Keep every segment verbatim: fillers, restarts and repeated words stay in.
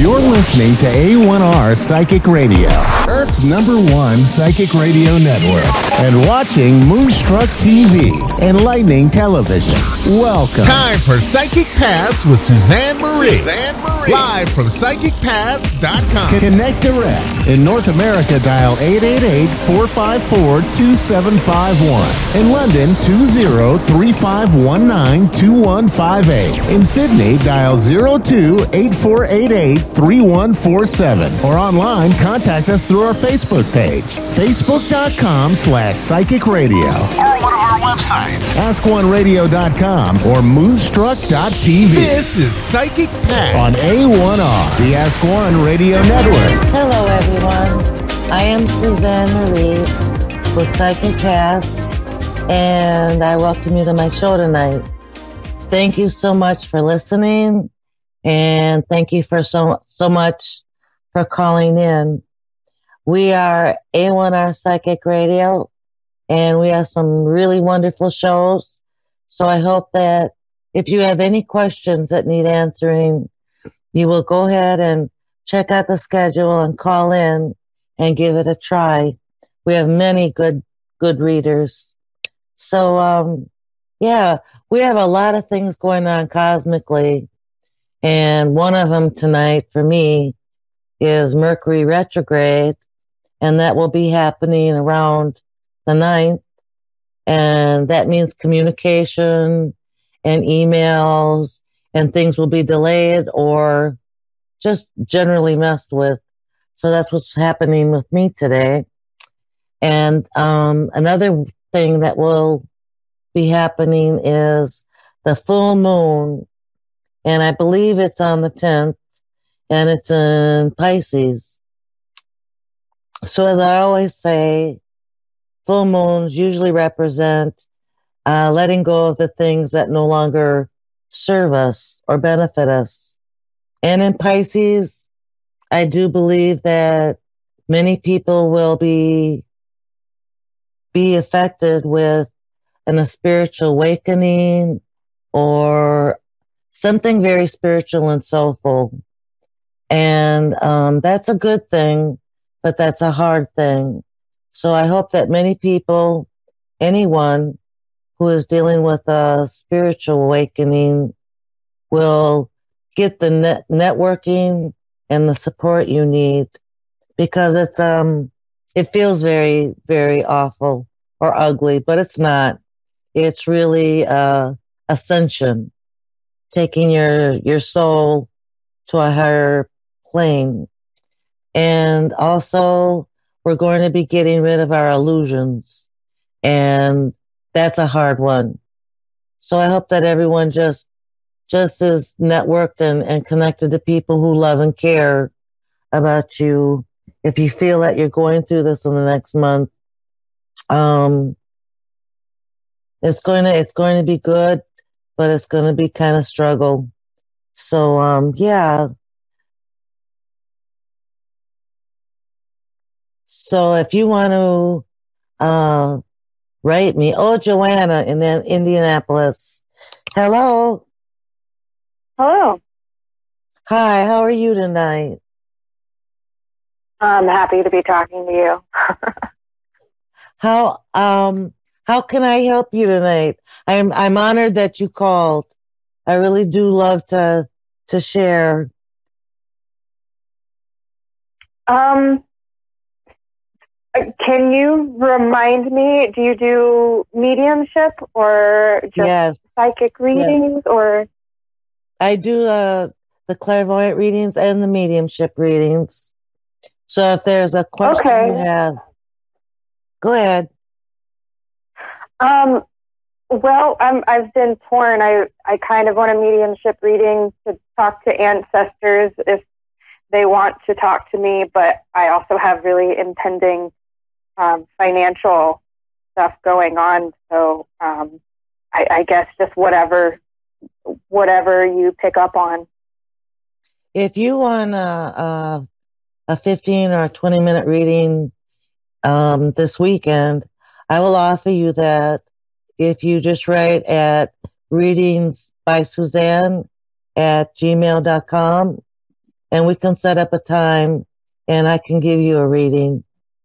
You're listening to A one R Psychic Radio, Earth's number one psychic radio network, and watching Moonstruck T V, Enlightening Television. Welcome. Time for Psychic Paths with Suzanne Marie. Suzanne Marie. Live from psychic paths dot com. Connect direct. In North America, dial eight eight eight, four five four, two seven five one. In London, two zero three five one nine two one five eight. In Sydney, dial zero two eight four eight eight three one four seven. Or online, contact us through our Facebook page, facebook.com slash psychic radio. Or one of our websites, ask one radio dot com or moonstruck dot t v. This is Psychic Paths on A one R, the Ask One Radio Network. Hello, everyone. I am Suzanne Marie with Psychic Paths, and I welcome you to my show tonight. Thank you so much for listening, and thank you for so so much for calling in. We are A one R Psychic Radio, and we have some really wonderful shows. So I hope that if you have any questions that need answering, you will go ahead and check out the schedule and call in and give it a try. We have many good good readers. So, um, yeah, we have a lot of things going on cosmically. And one of them tonight for me is Mercury retrograde. And that will be happening around the ninth. And that means communication and emails and things will be delayed or just generally messed with. So that's what's happening with me today. And um, another thing that will be happening is the full moon. And I believe it's on the tenth, and it's in Pisces. So as I always say, full moons usually represent uh, letting go of the things that no longer serve us or benefit us. And in Pisces, I do believe that many people will be be affected with an, a spiritual awakening or something very spiritual and soulful. And um, that's a good thing, but that's a hard thing. So I hope that many people, anyone who is dealing with a spiritual awakening, will get the net networking and the support you need, because it's um it feels very, very awful or ugly, but it's not. It's really uh ascension, taking your your soul to a higher plane. And also we're going to be getting rid of our illusions, and that's a hard one. So I hope that everyone just just is networked and, and connected to people who love and care about you. If you feel that you're going through this in the next month, um, it's going to, it's going to be good, but it's going to be kind of struggle. So, um, yeah. So if you want to, uh, write me, oh, Joanna in Indianapolis. Hello. Hello. Hi, how are you tonight? I'm happy to be talking to you. How um how can I help you tonight? I'm I'm honored that you called. I really do love to to share. Um can you remind me, do you do mediumship or just yes. psychic readings? Yes. Or I do uh, the clairvoyant readings and the mediumship readings. So if there's a question okay. you have, go ahead. Um, well, I'm, I've been torn. I, I kind of want a mediumship reading to talk to ancestors if they want to talk to me, but I also have really impending um, financial stuff going on. So um, I, I guess just whatever whatever you pick up on. If you want a, a, a fifteen or a twenty minute reading um, this weekend, I will offer you that if you just write at readings by Suzanne at gmail dot com, and we can set up a time and I can give you a reading.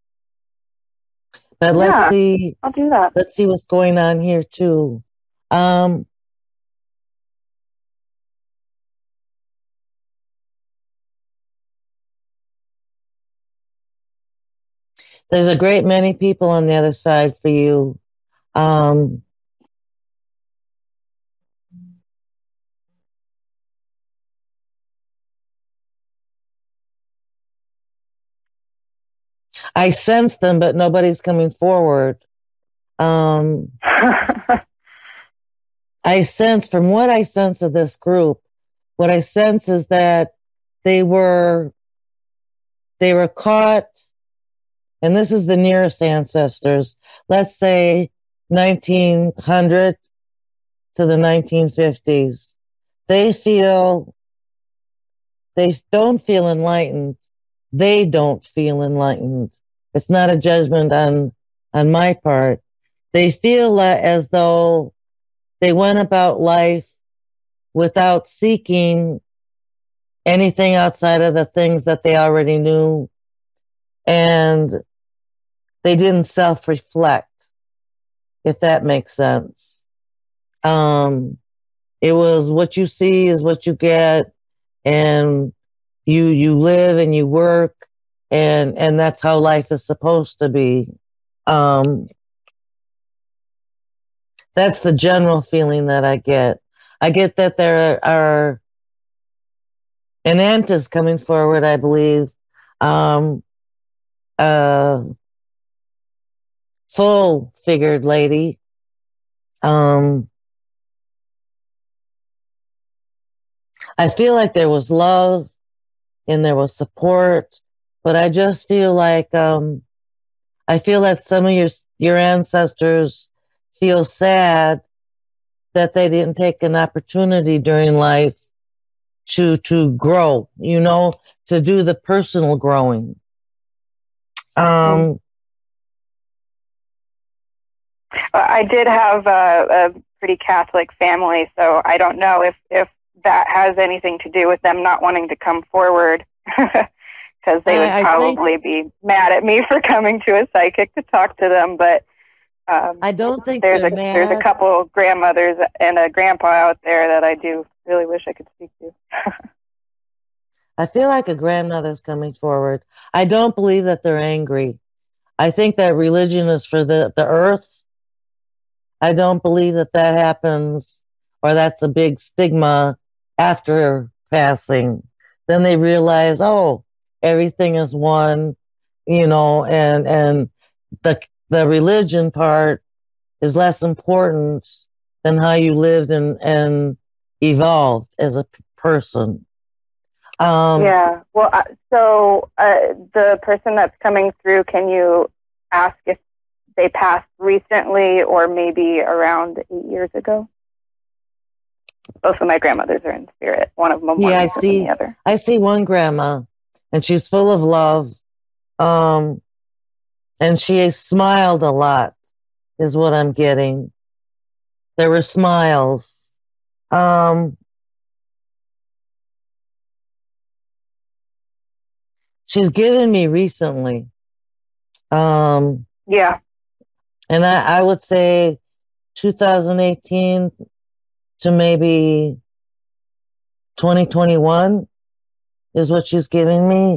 But let's Yeah, see. I'll do that. Let's see what's going on here too. Um, there's a great many people on the other side for you. Um, I sense them, but nobody's coming forward. Um, I sense, from what I sense of this group, what I sense is that they were, they were caught, and this is the nearest ancestors, let's say nineteen hundred to the nineteen fifties. They feel, they don't feel enlightened. They don't feel enlightened. It's not a judgment on, on my part. They feel as though they went about life without seeking anything outside of the things that they already knew. And they didn't self-reflect, if that makes sense. Um, it was what you see is what you get, and you, you live and you work, and, and that's how life is supposed to be. Um, that's the general feeling that I get. I get that there are, an aunt is coming forward, I believe, um, a full-figured lady. Um, I feel like there was love and there was support, but I just feel like, um, I feel that some of your, your ancestors feel sad that they didn't take an opportunity during life to, to grow, you know, to do the personal growing. Um, I did have a, a pretty Catholic family, so I don't know if, if that has anything to do with them not wanting to come forward, because they would I, I probably think, be mad at me for coming to a psychic to talk to them. But um, I don't think there's they're a mad. there's a couple grandmothers and a grandpa out there that I do really wish I could speak to. I feel like a grandmother's coming forward. I don't believe that they're angry. I think that religion is for the, the earth. I don't believe that that happens, or that's a big stigma after passing. Then they realize, oh, everything is one, you know, and, and the, the religion part is less important than how you lived and, and evolved as a person. Um, yeah. Well, uh, so uh, the person that's coming through, can you ask if they passed recently or maybe around eight years ago? Both of my grandmothers are in spirit. One of them more yeah, I recent see. than the other. I see one grandma, and she's full of love. Um, and she smiled a lot, is what I'm getting. There were smiles. Um, she's given me recently. Um, yeah. And I, I would say two thousand eighteen to maybe twenty twenty-one is what she's giving me.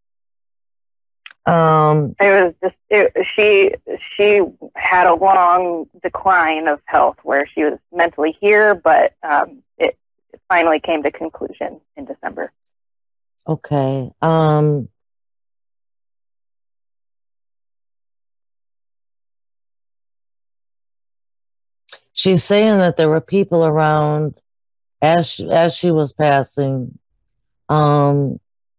Um, it was just, it, she, she had a long decline of health where she was mentally here, but um, it, it finally came to conclusion in December. Okay. Um, she's saying that there were people around as she, as she was passing, um,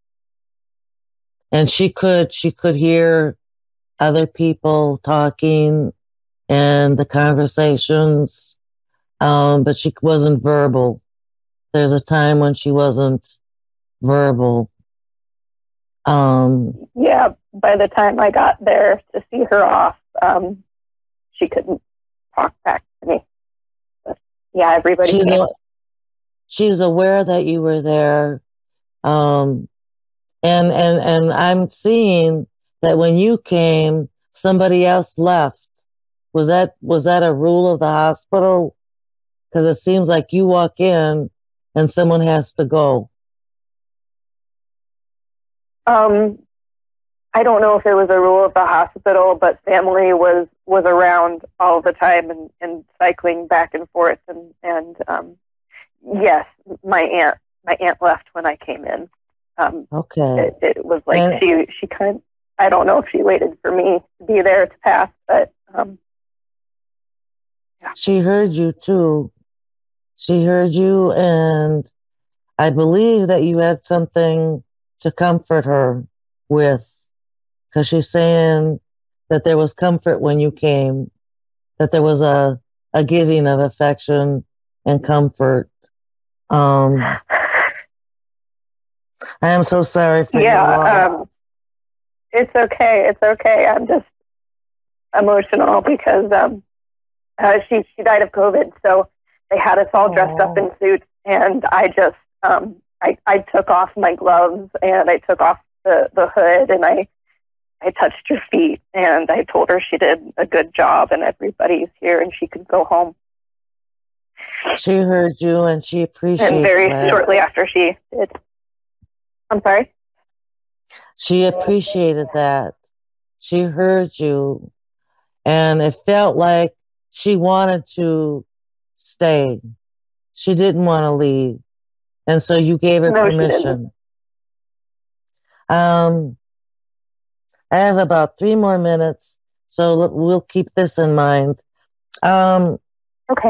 and she could she could hear other people talking and the conversations, um, but she wasn't verbal. There's a time when she wasn't verbal. Um, yeah, by the time I got there to see her off, um, she couldn't talk back to me. But yeah, everybody she's, came. a, she's aware that you were there. Um, And, and, and I'm seeing that when you came, somebody else left. Was that, was that a rule of the hospital? Because it seems like you walk in and someone has to go. Um, I don't know if it was a rule of the hospital, but family was, was around all the time and, and cycling back and forth. And, and, um, yes, my aunt, my aunt left when I came in. Um, okay. It, it was like and, she, she kind of, I don't know if she waited for me to be there to pass, but, um, yeah. She heard you too. She heard you, and I believe that you had something to comfort her with, because she's saying that there was comfort when you came, that there was a, a giving of affection and comfort. Um, I am so sorry for yeah, your loss. Um, it's okay. It's okay. I'm just emotional because um, uh, she she died of COVID, so they had us all dressed oh. up in suits, and I just um, I I took off my gloves and I took off the, the hood and I I touched her feet and I told her she did a good job and everybody's here and she could go home. She heard you and she appreciated And very that. shortly after she did. I'm sorry? She appreciated that. She heard you. And it felt like she wanted to stay. She didn't want to leave. And so you gave her No, permission. Um, I have about three more minutes, so we'll keep this in mind. Um, okay.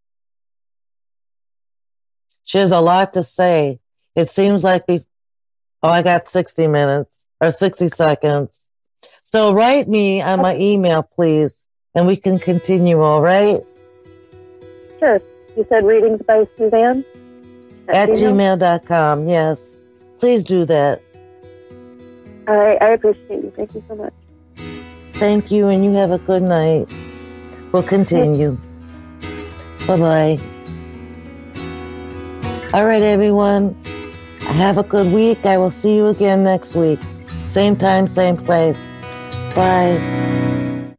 She has a lot to say. It seems like we, oh, I got sixty minutes or sixty seconds. So write me on my email, please, and we can continue, all right? Sure. You said readings by Suzanne? At, at gmail dot com, yes. Please do that. I, I appreciate you. Thank you so much. Thank you, and you have a good night. We'll continue. Bye-bye. All right, everyone. Have a good week. I will see you again next week. Same time, same place. Bye.